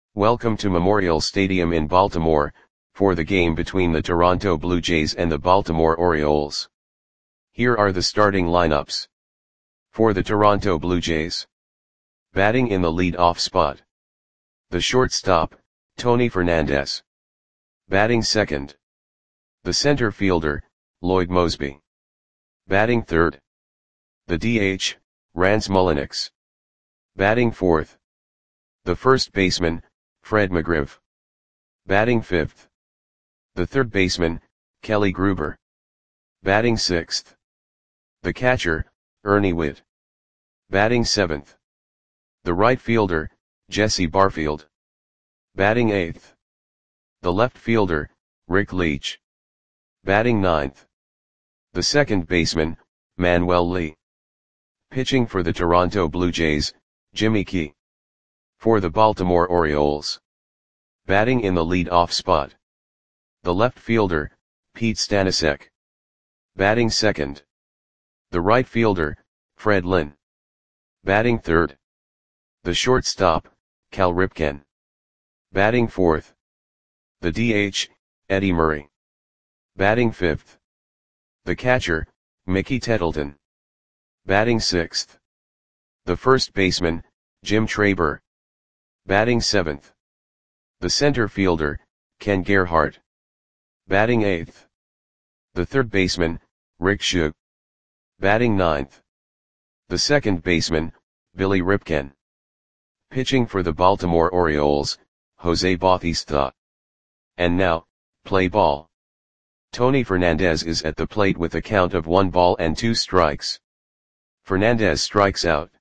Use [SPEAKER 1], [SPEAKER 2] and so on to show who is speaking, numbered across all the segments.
[SPEAKER 1] Welcome to Memorial Stadium in Baltimore, for the game between the Toronto Blue Jays and the Baltimore Orioles. Here are the starting lineups. For the Toronto Blue Jays. Batting in the lead-off spot. The shortstop, Tony Fernandez. Batting second. The center fielder, Lloyd Moseby. Batting third. The DH, Rance Mulliniks. Batting fourth. The first baseman, Fred McGriff. Batting fifth. The third baseman, Kelly Gruber. Batting sixth. The catcher, Ernie Whitt. Batting seventh. The right fielder, Jesse Barfield. Batting eighth. The left fielder, Rick Leach. Batting ninth. The second baseman, Manuel Lee. Pitching for the Toronto Blue Jays, Jimmy Key. For the Baltimore Orioles. Batting in the lead-off spot. The left fielder, Pete Stanisic. Batting second. The right fielder, Fred Lynn. Batting third. The shortstop, Cal Ripken. Batting fourth. The DH, Eddie Murray. Batting fifth. The catcher, Mickey Tettleton. Batting sixth. The first baseman, Jim Traber. Batting seventh. The center fielder, Ken Gerhart. Batting eighth. The third baseman, Rick Shug. Batting ninth. The second baseman, Billy Ripken. Pitching for the Baltimore Orioles, Jose Bautista. And now, play ball. Tony Fernandez is at the plate with a count of 1 ball and 2 strikes. Fernandez strikes out.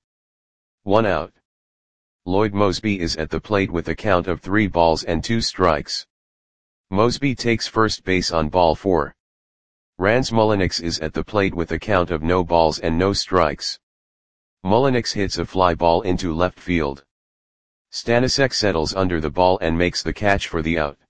[SPEAKER 1] 1 out. Lloyd Moseby is at the plate with a count of 3 balls and 2 strikes. Moseby takes first base on ball 4. Rance Mulliniks is at the plate with a count of no balls and no strikes. Mulliniks hits a fly ball into left field. Stanisic settles under the ball and makes the catch for the out.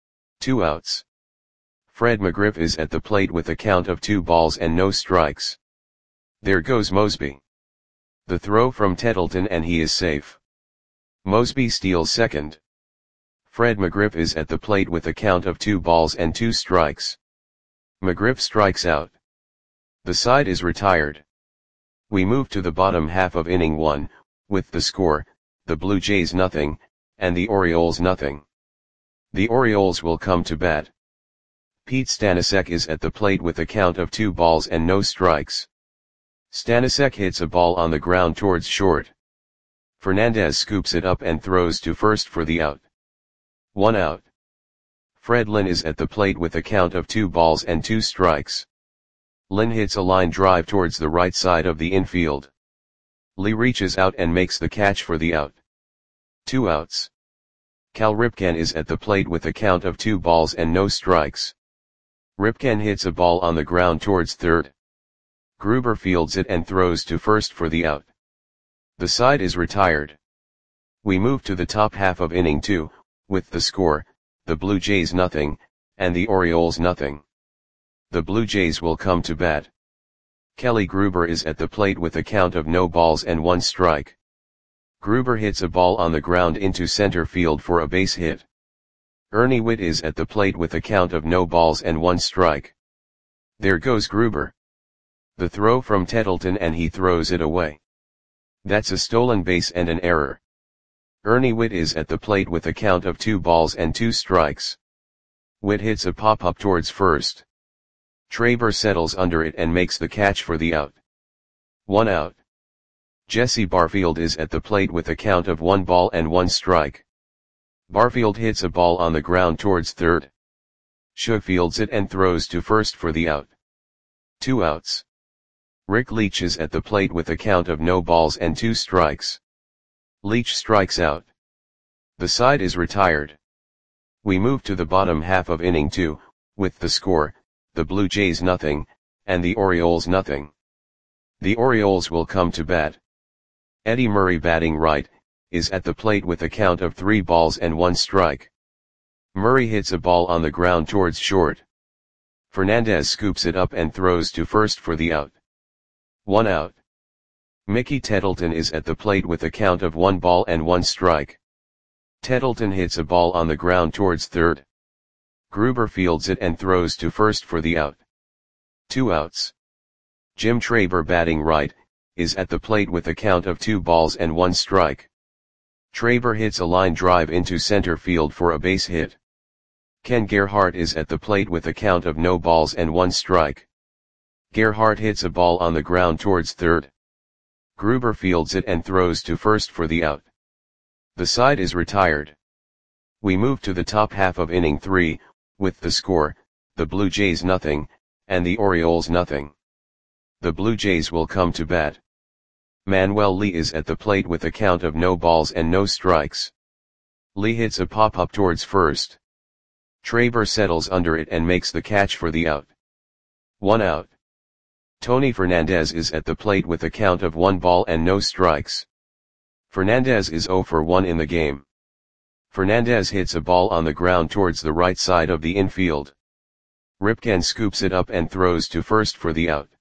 [SPEAKER 1] 2 outs. Fred McGriff is at the plate with a count of 2 balls and no strikes. There goes Moseby. The throw from Tettleton and he is safe. Moseby steals second. Fred McGriff is at the plate with a count of 2 balls and 2 strikes. McGriff strikes out. The side is retired. We move to the bottom half of inning 1, with the score, the Blue Jays nothing, and the Orioles nothing. The Orioles will come to bat. Pete Stanisic is at the plate with a count of 2 balls and no strikes. Stanisic hits a ball on the ground towards short. Fernandez scoops it up and throws to first for the out. 1 out. Fred Lynn is at the plate with a count of 2 balls and 2 strikes. Lynn hits a line drive towards the right side of the infield. Lee reaches out and makes the catch for the out. 2 outs. Cal Ripken is at the plate with a count of 2 balls and no strikes. Ripken hits a ball on the ground towards third. Gruber fields it and throws to first for the out. The side is retired. We move to the top half of inning 2, with the score, the Blue Jays nothing, and the Orioles nothing. The Blue Jays will come to bat. Kelly Gruber is at the plate with a count of no balls and 1 strike. Gruber hits a ball on the ground into center field for a base hit. Ernie Whitt is at the plate with a count of no balls and 1 strike. There goes Gruber. The throw from Tettleton and he throws it away. That's a stolen base and an error. Ernie Whitt is at the plate with a count of 2 balls and 2 strikes. Whitt hits a pop-up towards first. Traber settles under it and makes the catch for the out. 1 out. Jesse Barfield is at the plate with a count of 1 ball and 1 strike. Barfield hits a ball on the ground towards third. Shug fields it and throws to first for the out. 2 outs. Rick Leach is at the plate with a count of no balls and 2 strikes. Leach strikes out. The side is retired. We move to the bottom half of inning 2, with the score, the Blue Jays nothing, and the Orioles nothing. The Orioles will come to bat. Eddie Murray batting right, is at the plate with a count of 3 balls and 1 strike. Murray hits a ball on the ground towards short. Fernandez scoops it up and throws to first for the out. 1 out. Mickey Tettleton is at the plate with a count of 1 ball and 1 strike. Tettleton hits a ball on the ground towards third. Gruber fields it and throws to first for the out. 2 outs. Jim Traber, batting right, is at the plate with a count of 2 balls and 1 strike. Traber hits a line drive into center field for a base hit. Ken Gerhart is at the plate with a count of no balls and 1 strike. Gerhart hits a ball on the ground towards third. Gruber fields it and throws to first for the out. The side is retired. We move to the top half of inning 3, with the score, the Blue Jays nothing, and the Orioles nothing. The Blue Jays will come to bat. Manuel Lee is at the plate with a count of no balls and no strikes. Lee hits a pop-up towards first. Traber settles under it and makes the catch for the out. 1 out. Tony Fernandez is at the plate with a count of 1 ball and no strikes. Fernandez is 0 for 1 in the game. Fernandez hits a ball on the ground towards the right side of the infield. Ripken scoops it up and throws to first for the out.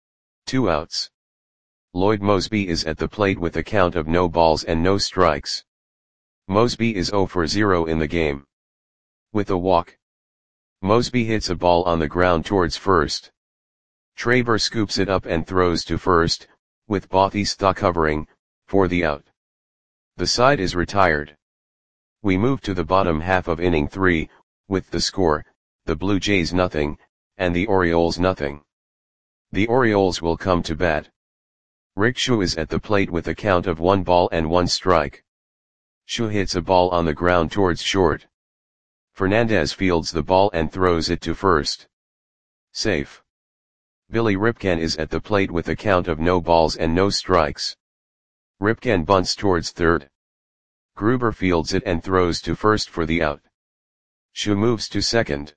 [SPEAKER 1] 2 outs. Lloyd Moseby is at the plate with a count of no balls and no strikes. Moseby is 0 for 0 in the game. With a walk, Moseby hits a ball on the ground towards first. Traber scoops it up and throws to first, with Bautista covering, for the out. The side is retired. We move to the bottom half of inning 3, with the score, the Blue Jays nothing, and the Orioles nothing. The Orioles will come to bat. Rick Shu is at the plate with a count of 1 ball and 1 strike. Shu hits a ball on the ground towards short. Fernandez fields the ball and throws it to first. Safe. Billy Ripken is at the plate with a count of no balls and no strikes. Ripken bunts towards third. Gruber fields it and throws to first for the out. Shu moves to second.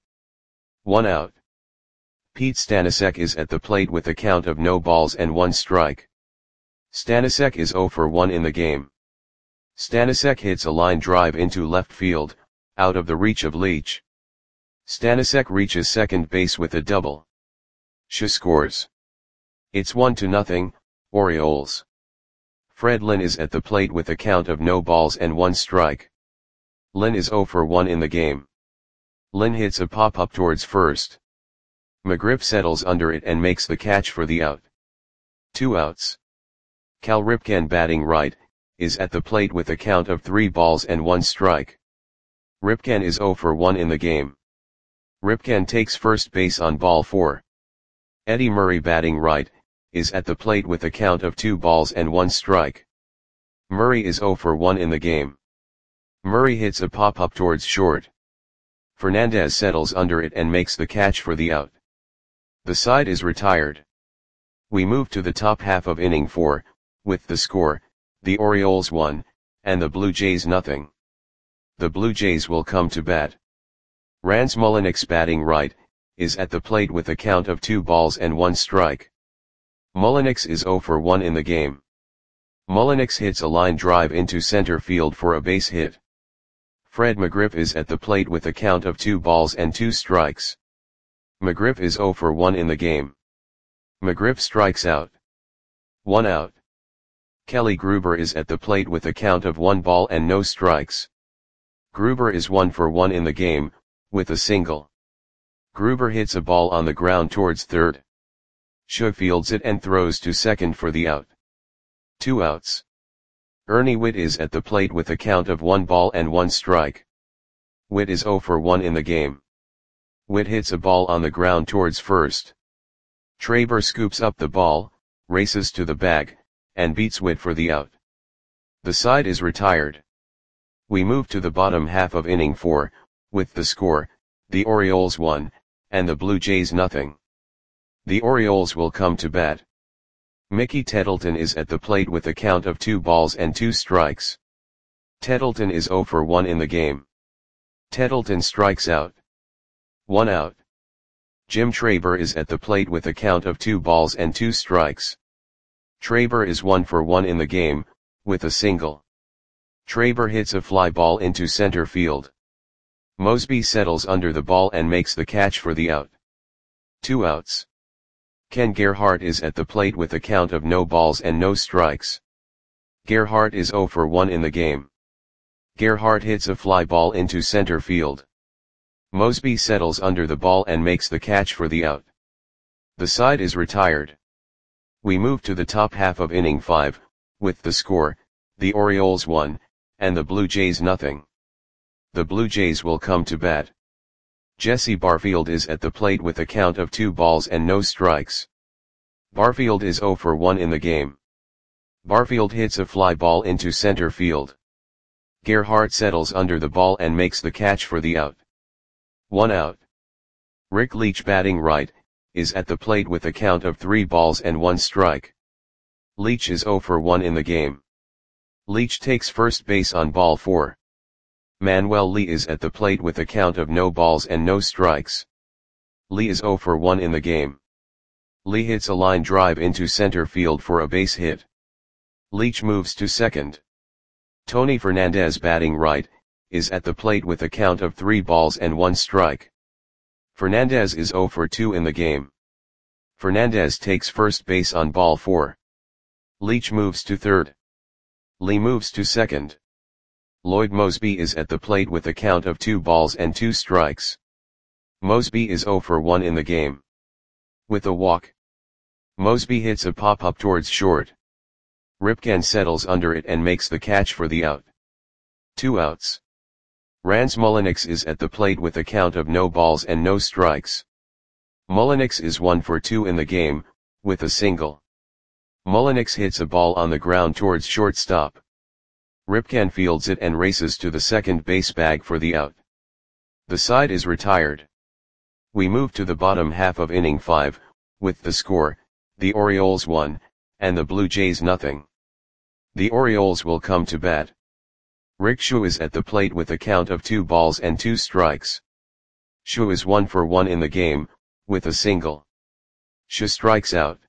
[SPEAKER 1] 1 out. Pete Stanisiek is at the plate with a count of no balls and 1 strike. Stanisiek is 0 for 1 in the game. Stanisiek hits a line drive into left field, out of the reach of Leach. Stanisiek reaches second base with a double. Shu scores. It's 1-0, Orioles. Fred Lynn is at the plate with a count of no balls and 1 strike. Lynn is 0 for 1 in the game. Lynn hits a pop-up towards first. McGriff settles under it and makes the catch for the out. 2 outs. Cal Ripken, batting right, is at the plate with a count of 3 balls and 1 strike. Ripken is 0 for 1 in the game. Ripken takes first base on ball 4. Eddie Murray, batting right, is at the plate with a count of 2 balls and 1 strike. Murray is 0 for 1 in the game. Murray hits a pop-up towards short. Fernandez settles under it and makes the catch for the out. The side is retired. We move to the top half of inning 4, with the score, the Orioles 1, and the Blue Jays nothing. The Blue Jays will come to bat. Rance Mulliniks, batting right, is at the plate with a count of 2 balls and 1 strike. Mulliniks is 0 for 1 in the game. Mulliniks hits a line drive into center field for a base hit. Fred McGriff is at the plate with a count of 2 balls and 2 strikes. McGriff is 0 for 1 in the game. McGriff strikes out. 1 out. Kelly Gruber is at the plate with a count of 1 ball and no strikes. Gruber is 1 for 1 in the game, with a single. Gruber hits a ball on the ground towards third. Shu fields it and throws to second for the out. 2 outs. Ernie Whitt is at the plate with a count of 1 ball and 1 strike. Whitt is 0 for 1 in the game. Whitt hits a ball on the ground towards first. Traber scoops up the ball, races to the bag, and beats Whitt for the out. The side is retired. We move to the bottom half of inning 4, with the score, the Orioles 1, and the Blue Jays nothing. The Orioles will come to bat. Mickey Tettleton is at the plate with a count of 2 balls and 2 strikes. Tettleton is 0 for 1 in the game. Tettleton strikes out. 1 out. Jim Traber is at the plate with a count of 2 balls and 2 strikes. Traber is 1 for 1 in the game, with a single. Traber hits a fly ball into center field. Moseby settles under the ball and makes the catch for the out. 2 outs. Ken Gerhart is at the plate with a count of no balls and no strikes. Gerhart is 0 for 1 in the game. Gerhardt hits a fly ball into center field. Mosby settles under the ball and makes the catch for the out. The side is retired. We move to the top half of inning 5, with the score, the Orioles 1, and the Blue Jays nothing. The Blue Jays will come to bat. Jesse Barfield is at the plate with a count of 2 balls and no strikes. Barfield is 0 for 1 in the game. Barfield hits a fly ball into center field. Gerhardt settles under the ball and makes the catch for the out. 1 out. Rick Leach, batting right, is at the plate with a count of 3 balls and 1 strike. Leach is 0 for 1 in the game. Leach takes first base on ball 4. Manuel Lee is at the plate with a count of no balls and no strikes. Lee is 0 for 1 in the game. Lee hits a line drive into center field for a base hit. Leach moves to second. Tony Fernandez, batting right, is at the plate with a count of 3 balls and 1 strike. Fernandez is 0 for 2 in the game. Fernandez takes first base on ball 4. Leach moves to third. Lee moves to second. Lloyd Mosby is at the plate with a count of 2 balls and 2 strikes. Mosby is 0 for 1 in the game. With a walk, Mosby hits a pop-up towards short. Ripken settles under it and makes the catch for the out. 2 outs. Rans Mulliniks is at the plate with a count of no balls and no strikes. Mulliniks is 1 for 2 in the game, with a single. Mulliniks hits a ball on the ground towards shortstop. Ripken fields it and races to the second base bag for the out. The side is retired. We move to the bottom half of inning 5, with the score, the Orioles 1, and the Blue Jays nothing. The Orioles will come to bat. Rick Shu is at the plate with a count of 2 balls and 2 strikes. Shu is 1 for 1 in the game, with a single. Shu strikes out.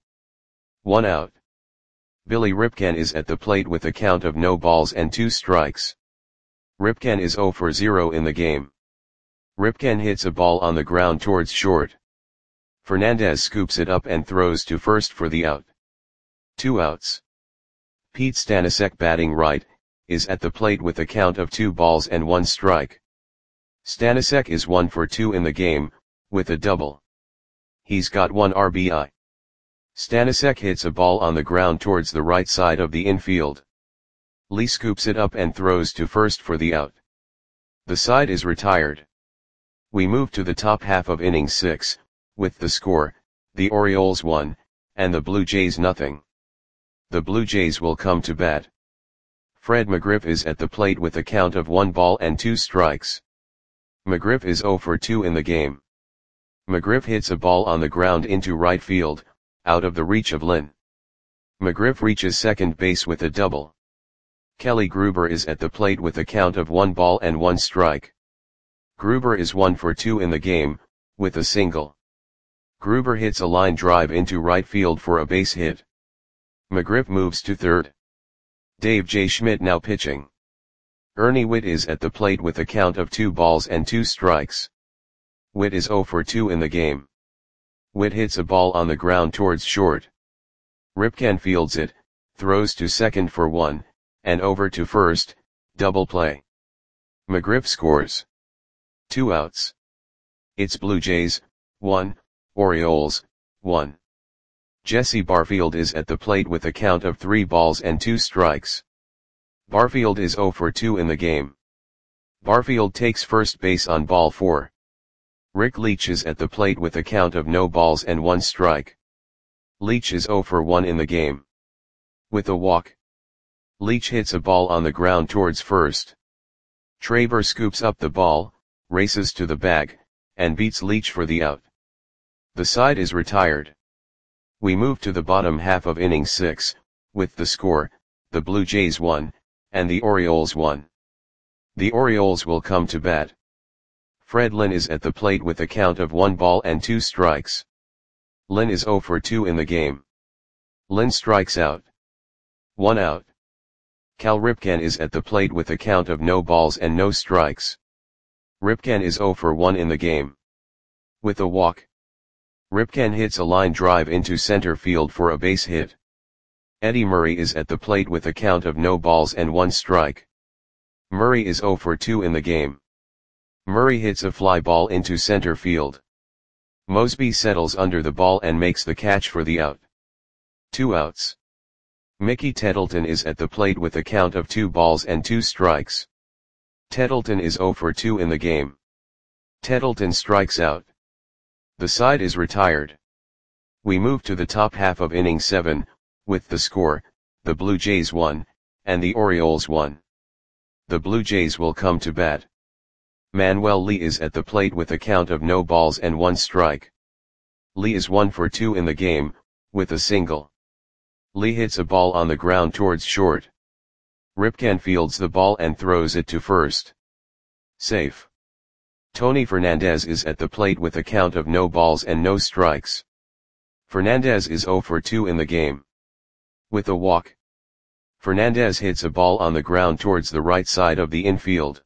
[SPEAKER 1] 1 out. Billy Ripken is at the plate with a count of no balls and 2 strikes. Ripken is 0 for 0 in the game. Ripken hits a ball on the ground towards short. Fernandez scoops it up and throws to first for the out. 2 outs. Pete Stanisiak, batting right, is at the plate with a count of 2 balls and 1 strike. Stanisiak is 1 for 2 in the game, with a double. He's got 1 RBI. Stanisiak hits a ball on the ground towards the right side of the infield. Lee scoops it up and throws to first for the out. The side is retired. We move to the top half of inning 6, with the score, the Orioles 1, and the Blue Jays nothing. The Blue Jays will come to bat. Fred McGriff is at the plate with a count of 1 ball and 2 strikes. McGriff is 0 for 2 in the game. McGriff hits a ball on the ground into right field, out of the reach of Lynn. McGriff reaches second base with a double. Kelly Gruber is at the plate with a count of 1 ball and 1 strike. Gruber is 1 for 2 in the game, with a single. Gruber hits a line drive into right field for a base hit. McGriff moves to third. Dave J. Schmidt now pitching. Ernie Whitt is at the plate with a count of 2 balls and 2 strikes. Whitt is 0 for 2 in the game. Whitt hits a ball on the ground towards short. Ripken fields it, throws to second for 1, and over to first, double play. McGriff scores. 2 outs. It's Blue Jays, 1, Orioles, 1. Jesse Barfield is at the plate with a count of 3 balls and 2 strikes. Barfield is 0 for 2 in the game. Barfield takes first base on ball 4. Rick Leach is at the plate with a count of no balls and 1 strike. Leach is 0 for 1 in the game. With a walk, Leach hits a ball on the ground towards first. Traber scoops up the ball, races to the bag, and beats Leach for the out. The side is retired. We move to the bottom half of inning 6, with the score, the Blue Jays 1, and the Orioles 1. The Orioles will come to bat. Fred Lynn is at the plate with a count of 1 ball and 2 strikes. Lynn is 0 for 2 in the game. Lynn strikes out. 1 out. Cal Ripken is at the plate with a count of no balls and no strikes. Ripken is 0 for 1 in the game. With a walk, Ripken hits a line drive into center field for a base hit. Eddie Murray is at the plate with a count of no balls and 1 strike. Murray is 0 for 2 in the game. Murray hits a fly ball into center field. Mosby settles under the ball and makes the catch for the out. 2 outs. Mickey Tettleton is at the plate with a count of 2 balls and 2 strikes. Tettleton is 0 for 2 in the game. Tettleton strikes out. The side is retired. We move to the top half of inning 7, with the score, the Blue Jays 1, and the Orioles 1. The Blue Jays will come to bat. Manuel Lee is at the plate with a count of no balls and 1 strike. Lee is 1 for 2 in the game, with a single. Lee hits a ball on the ground towards short. Ripken fields the ball and throws it to first. Safe. Tony Fernandez is at the plate with a count of no balls and no strikes. Fernandez is 0 for 2 in the game. With a walk. Fernandez hits a ball on the ground towards the right side of the infield.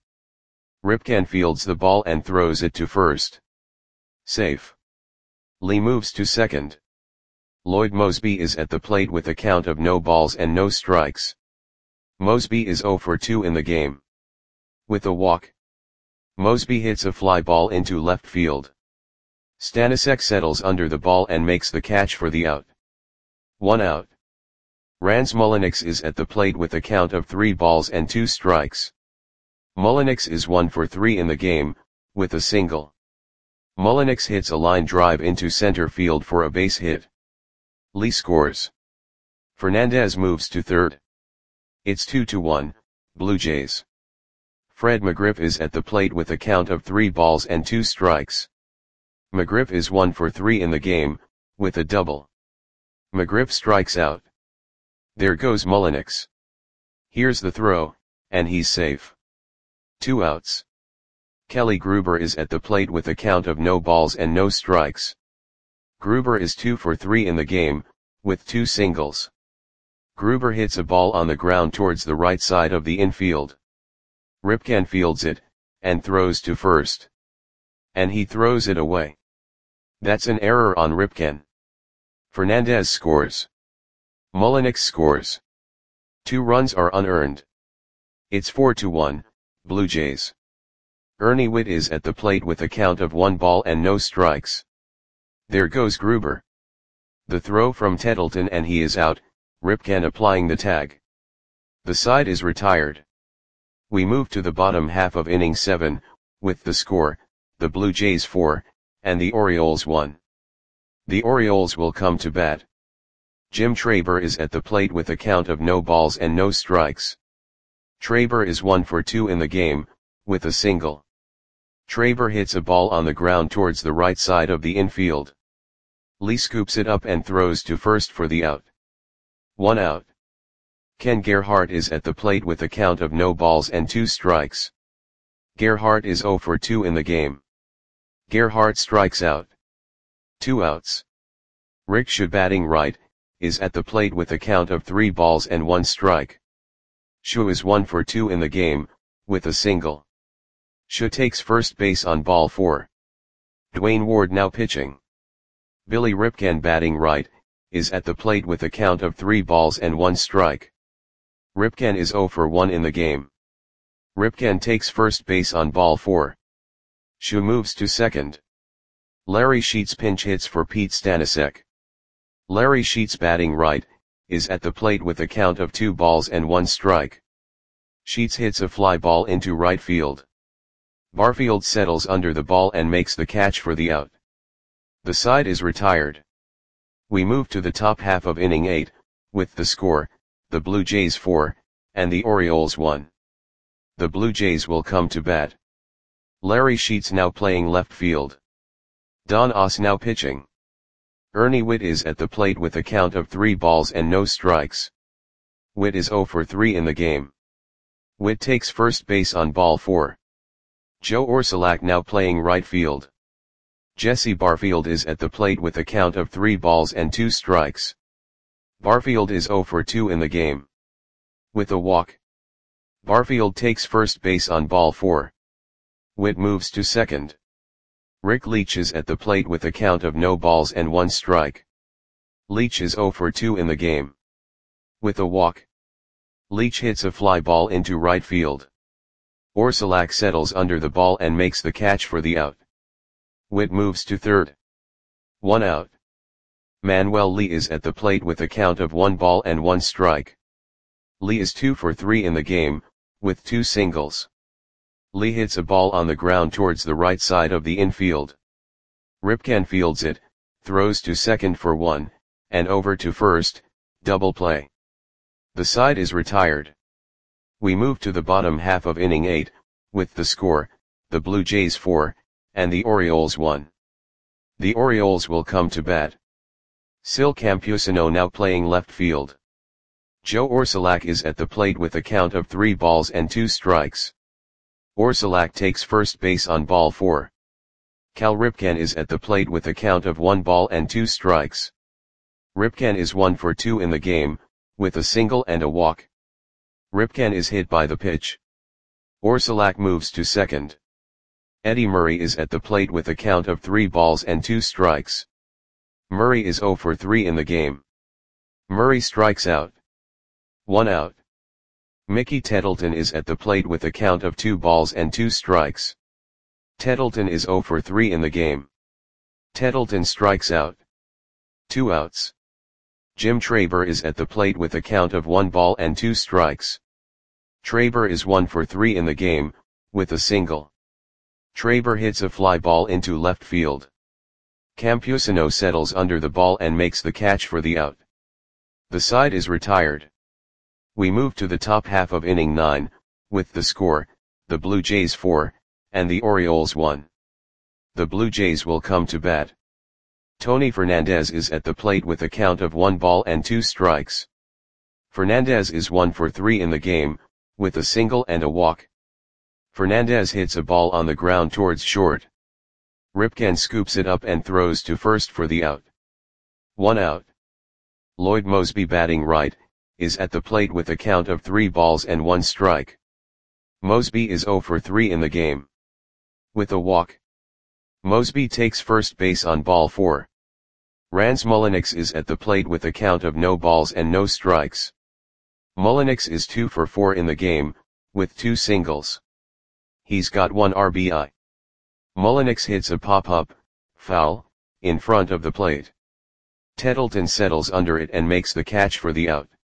[SPEAKER 1] Ripken fields the ball and throws it to first. Safe. Lee moves to second. Lloyd Mosby is at the plate with a count of no balls and no strikes. Mosby is 0 for 2 in the game. With a walk. Mosby hits a fly ball into left field. Stanisic settles under the ball and makes the catch for the out. 1 out. Rans Mulliniks is at the plate with a count of 3 balls and 2 strikes. Mulliniks is 1 for 3 in the game, with a single. Mulliniks hits a line drive into center field for a base hit. Lee scores. Fernandez moves to third. It's 2-1, Blue Jays. Fred McGriff is at the plate with a count of 3 balls and 2 strikes. McGriff is 1 for 3 in the game, with a double. McGriff strikes out. There goes Mulliniks. Here's the throw, and he's safe. 2 outs. Kelly Gruber is at the plate with a count of no balls and no strikes. Gruber is 2 for 3 in the game, with 2 singles. Gruber hits a ball on the ground towards the right side of the infield. Ripken fields it, and throws to first. And he throws it away. That's an error on Ripken. Fernandez scores. Mulliniks scores. 2 runs are unearned. It's 4-1, Blue Jays. Ernie Whitt is at the plate with a count of 1 ball and no strikes. There goes Gruber. The throw from Tettleton and he is out, Ripken applying the tag. The side is retired. We move to the bottom half of inning 7, with the score, the Blue Jays 4, and the Orioles 1. The Orioles will come to bat. Jim Traber is at the plate with a count of no balls and no strikes. Traber is 1 for 2 in the game, with a single. Traber hits a ball on the ground towards the right side of the infield. Lee scoops it up and throws to first for the out. 1 out. Ken Gerhart is at the plate with a count of no balls and 2 strikes. Gerhart is 0 for 2 in the game. Gerhart strikes out. 2 outs. Rick Schuh, batting right, is at the plate with a count of 3 balls and 1 strike. Schuh is 1 for 2 in the game, with a single. Schuh takes first base on ball 4. Dwayne Ward now pitching. Billy Ripken, batting right, is at the plate with a count of 3 balls and 1 strike. Ripken is 0 for 1 in the game. Ripken takes first base on ball 4. Schuh moves to second. Larry Sheets pinch hits for Pete Stanisic. Larry Sheets, batting right, is at the plate with a count of 2 balls and 1 strike. Sheets hits a fly ball into right field. Barfield settles under the ball and makes the catch for the out. The side is retired. We move to the top half of inning 8, with the score, the Blue Jays 4, and the Orioles 1. The Blue Jays will come to bat. Larry Sheets now playing left field. Don Oss now pitching. Ernie Whitt is at the plate with a count of 3 balls and no strikes. Whitt is 0 for 3 in the game. Whitt takes first base on ball 4. Joe Orsulak now playing right field. Jesse Barfield is at the plate with a count of 3 balls and 2 strikes. Barfield is 0 for 2 in the game. With a walk. Barfield takes first base on ball 4. Whitt moves to second. Rick Leach is at the plate with a count of no balls and 1 strike. Leach is 0 for 2 in the game. With a walk. Leach hits a fly ball into right field. Orsulak settles under the ball and makes the catch for the out. Witt moves to third. 1 out. Manuel Lee is at the plate with a count of 1 ball and 1 strike. Lee is 2 for 3 in the game, with 2 singles. Lee hits a ball on the ground towards the right side of the infield. Ripken fields it, throws to second for 1, and over to first, double play. The side is retired. We move to the bottom half of inning 8, with the score, the Blue Jays 4, and the Orioles 1. The Orioles will come to bat. Sil Campusano now playing left field. Joe Orsulak is at the plate with a count of 3 balls and 2 strikes. Orsulak takes first base on ball 4. Cal Ripken is at the plate with a count of 1 ball and 2 strikes. Ripken is 1 for 2 in the game, with a single and a walk. Ripken is hit by the pitch. Orsulak moves to second. Eddie Murray is at the plate with a count of 3 balls and 2 strikes. Murray is 0 for 3 in the game. Murray strikes out. 1 out. Mickey Tettleton is at the plate with a count of 2 balls and 2 strikes. Tettleton is 0 for 3 in the game. Tettleton strikes out. 2 outs. Jim Traber is at the plate with a count of 1 ball and 2 strikes. Traber is 1 for 3 in the game, with a single. Traber hits a fly ball into left field. Campusano settles under the ball and makes the catch for the out. The side is retired. We move to the top half of inning 9, with the score, the Blue Jays 4, and the Orioles 1. The Blue Jays will come to bat. Tony Fernandez is at the plate with a count of 1 ball and 2 strikes. Fernandez is 1 for 3 in the game, with a single and a walk. Fernandez hits a ball on the ground towards short. Ripken scoops it up and throws to first for the out. 1 out. Lloyd Moseby, batting right, is at the plate with a count of 3 balls and 1 strike. Moseby is 0 for 3 in the game. With a walk. Moseby takes first base on ball 4. Rans Mulliniks is at the plate with a count of no balls and no strikes. Mulliniks is 2 for 4 in the game, with 2 singles. He's got 1 RBI. Mulliniks hits a pop-up, foul, in front of the plate. Tettleton settles under it and makes the catch for the out.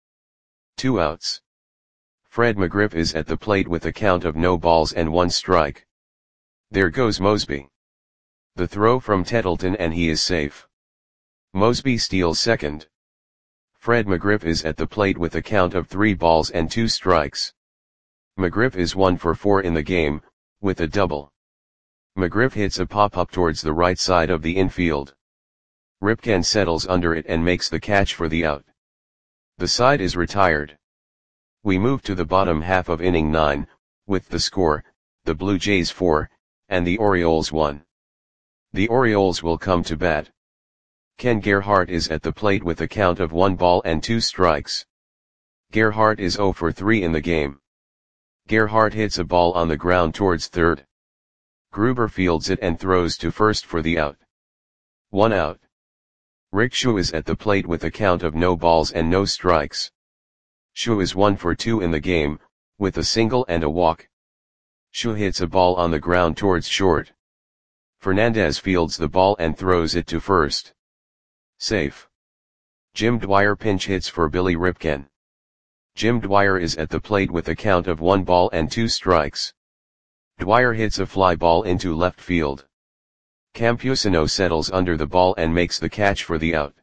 [SPEAKER 1] 2 outs. Fred McGriff is at the plate with a count of no balls and 1 strike. There goes Moseby. The throw from Tettleton and he is safe. Moseby steals second. Fred McGriff is at the plate with a count of 3 balls and 2 strikes. McGriff is 1 for 4 in the game, with a double. McGriff hits a pop-up towards the right side of the infield. Ripken settles under it and makes the catch for the out. The side is retired. We move to the bottom half of inning 9, with the score, the Blue Jays 4, and the Orioles 1. The Orioles will come to bat. Ken Gerhart is at the plate with a count of 1 ball and 2 strikes. Gerhart is 0 for 3 in the game. Gerhart hits a ball on the ground towards third. Gruber fields it and throws to first for the out. 1 out. Rick Shu is at the plate with a count of no balls and no strikes. Shu is 1 for 2 in the game, with a single and a walk. Shu hits a ball on the ground towards short. Fernandez fields the ball and throws it to first. Safe. Jim Dwyer pinch hits for Billy Ripken. Jim Dwyer is at the plate with a count of 1 ball and 2 strikes. Dwyer hits a fly ball into left field. Campusano settles under the ball and makes the catch for the out.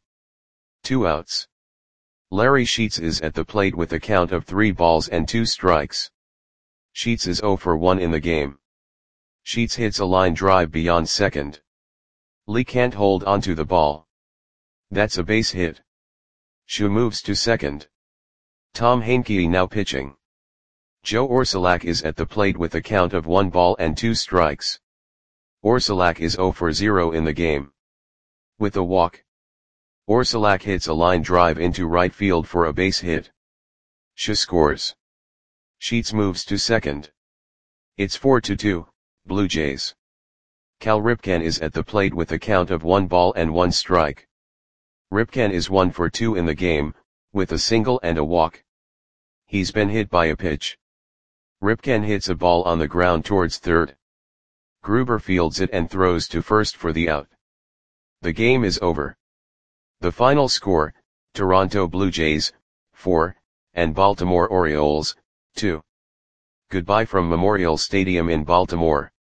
[SPEAKER 1] 2 outs. Larry Sheets is at the plate with a count of 3 balls and 2 strikes. Sheets is 0 for 1 in the game. Sheets hits a line drive beyond second. Lee can't hold onto the ball. That's a base hit. Shu moves to second. Tom Heincke now pitching. Joe Orsulak is at the plate with a count of 1 ball and 2 strikes. Orsulak is 0 for 0 in the game. With a walk. Orsulak hits a line drive into right field for a base hit. Shu scores. Sheets moves to second. It's 4-2, Blue Jays. Cal Ripken is at the plate with a count of 1 ball and 1 strike. Ripken is 1 for 2 in the game, with a single and a walk. He's been hit by a pitch. Ripken hits a ball on the ground towards third. Gruber fields it and throws to first for the out. The game is over. The final score, Toronto Blue Jays, 4, and Baltimore Orioles, 2. Goodbye from Memorial Stadium in Baltimore.